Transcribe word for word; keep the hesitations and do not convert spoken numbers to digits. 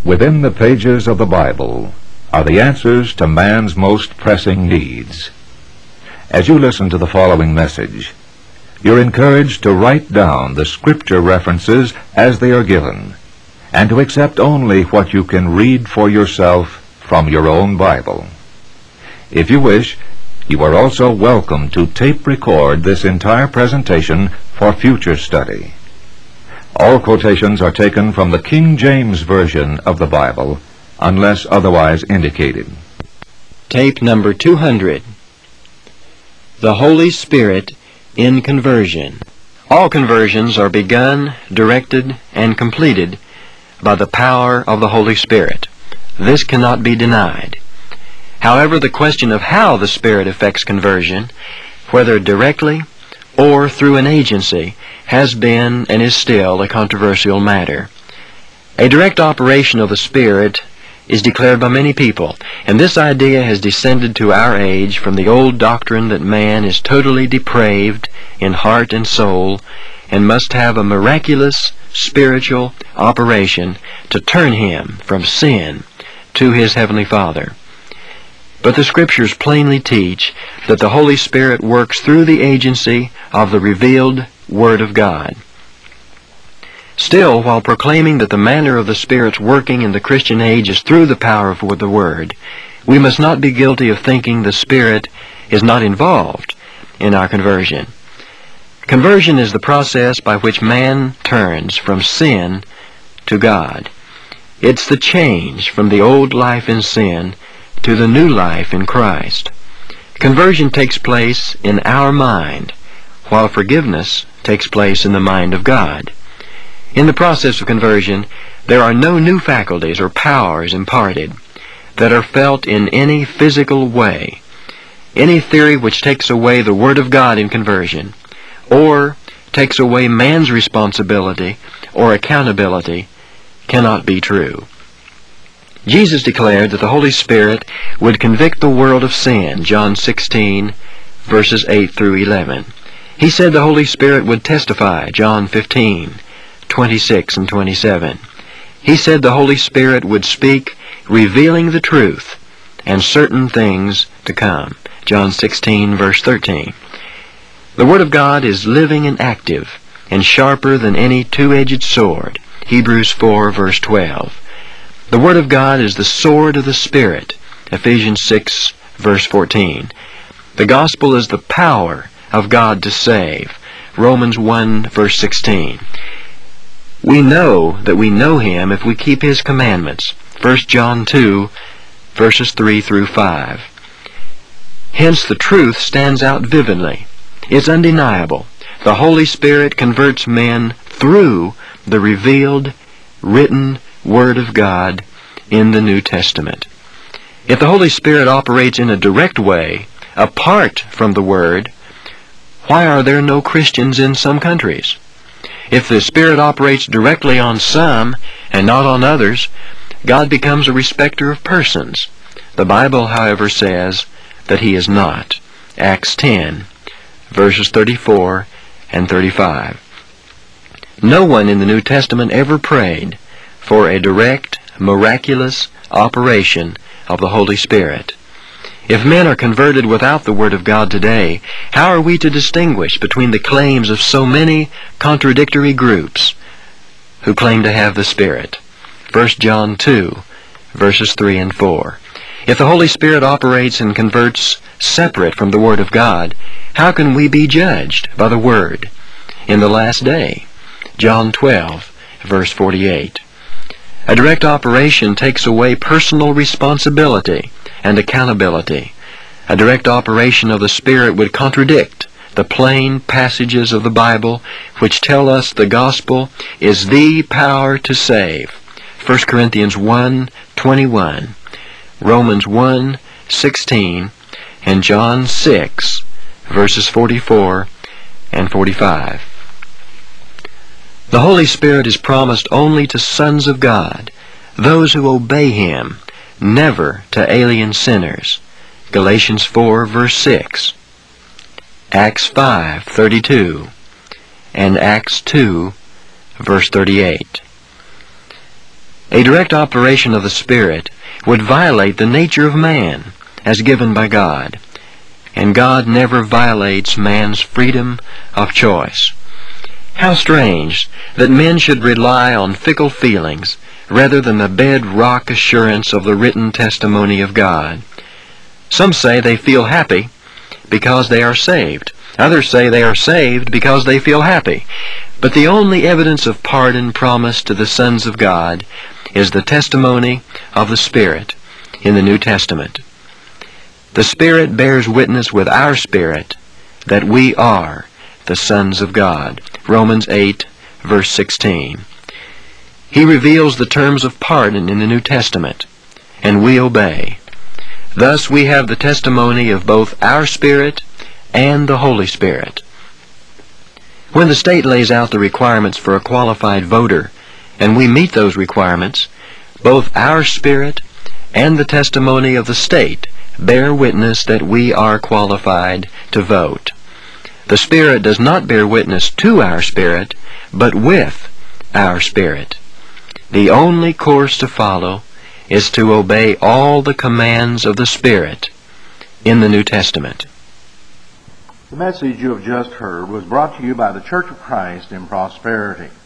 Within the pages of the Bible are the answers to man's most pressing needs. As you listen to the following message, you're encouraged to write down the scripture references as they are given, and to accept only what you can read for yourself from your own Bible. If you wish, you are also welcome to tape record this entire presentation for future study. All quotations are taken from the King James Version of the Bible, unless otherwise indicated. Tape number two hundred. The Holy Spirit in Conversion. All conversions are begun, directed, and completed by the power of the Holy Spirit. This cannot be denied. However, the question of how the Spirit affects conversion, whether directly or through an agency, has been and is still a controversial matter. A direct operation of the Spirit is declared by many people, and this idea has descended to our age from the old doctrine that man is totally depraved in heart and soul and must have a miraculous spiritual operation to turn him from sin to his Heavenly Father. But the Scriptures plainly teach that the Holy Spirit works through the agency of the revealed Word of God. Still, while proclaiming that the manner of the Spirit's working in the Christian age is through the power of the Word, we must not be guilty of thinking the Spirit is not involved in our conversion. Conversion is the process by which man turns from sin to God. It's the change from the old life in sin to the new life in Christ. Conversion takes place in our mind, while forgiveness takes place in the mind of God. In the process of conversion, there are no new faculties or powers imparted that are felt in any physical way. Any theory which takes away the Word of God in conversion, or takes away man's responsibility or accountability, cannot be true. Jesus declared that the Holy Spirit would convict the world of sin, John sixteen, verses eight through eleven. He said the Holy Spirit would testify, John fifteen, twenty-six and twenty-seven. He said the Holy Spirit would speak, revealing the truth and certain things to come, John sixteen, verse thirteen. The Word of God is living and active and sharper than any two-edged sword, Hebrews four, verse twelve. The Word of God is the sword of the Spirit, Ephesians six, verse fourteen. The Gospel is the power of God to save, Romans one, verse sixteen. We know that we know Him if we keep His commandments, First John two, verses three through five. Hence the truth stands out vividly. It's undeniable. The Holy Spirit converts men through the revealed, written Word of God in the New Testament. If the Holy Spirit operates in a direct way, apart from the Word, why are there no Christians in some countries? If the Spirit operates directly on some and not on others, God becomes a respecter of persons. The Bible, however, says that He is not. Acts ten, verses thirty-four and thirty-five. No one in the New Testament ever prayed for a direct, miraculous operation of the Holy Spirit. If men are converted without the Word of God today, how are we to distinguish between the claims of so many contradictory groups who claim to have the Spirit? First John two, verses three and four. If the Holy Spirit operates and converts separate from the Word of God, how can we be judged by the Word in the last day? John twelve, verse forty-eight. A direct operation takes away personal responsibility and accountability. A direct operation of the Spirit would contradict the plain passages of the Bible which tell us the gospel is the power to save. First Corinthians one, twenty-one, Romans one, sixteen, and John six, verses forty-four and forty-five. The Holy Spirit is promised only to sons of God, those who obey Him, never to alien sinners. Galatians four, verse six, Acts five, thirty-two, and Acts two, verse thirty-eight. A direct operation of the Spirit would violate the nature of man as given by God, and God never violates man's freedom of choice. How strange that men should rely on fickle feelings rather than the bedrock assurance of the written testimony of God. Some say they feel happy because they are saved. Others say they are saved because they feel happy. But the only evidence of pardon promised to the sons of God is the testimony of the Spirit in the New Testament. The Spirit bears witness with our spirit that we are the sons of God. Romans eight, verse sixteen. He reveals the terms of pardon in the New Testament, and we obey. Thus we have the testimony of both our spirit and the Holy Spirit. When the state lays out the requirements for a qualified voter, and we meet those requirements, both our spirit and the testimony of the state bear witness that we are qualified to vote. The Spirit does not bear witness to our spirit, but with our spirit. The only course to follow is to obey all the commands of the Spirit in the New Testament. The message you have just heard was brought to you by the Church of Christ in Prosperity.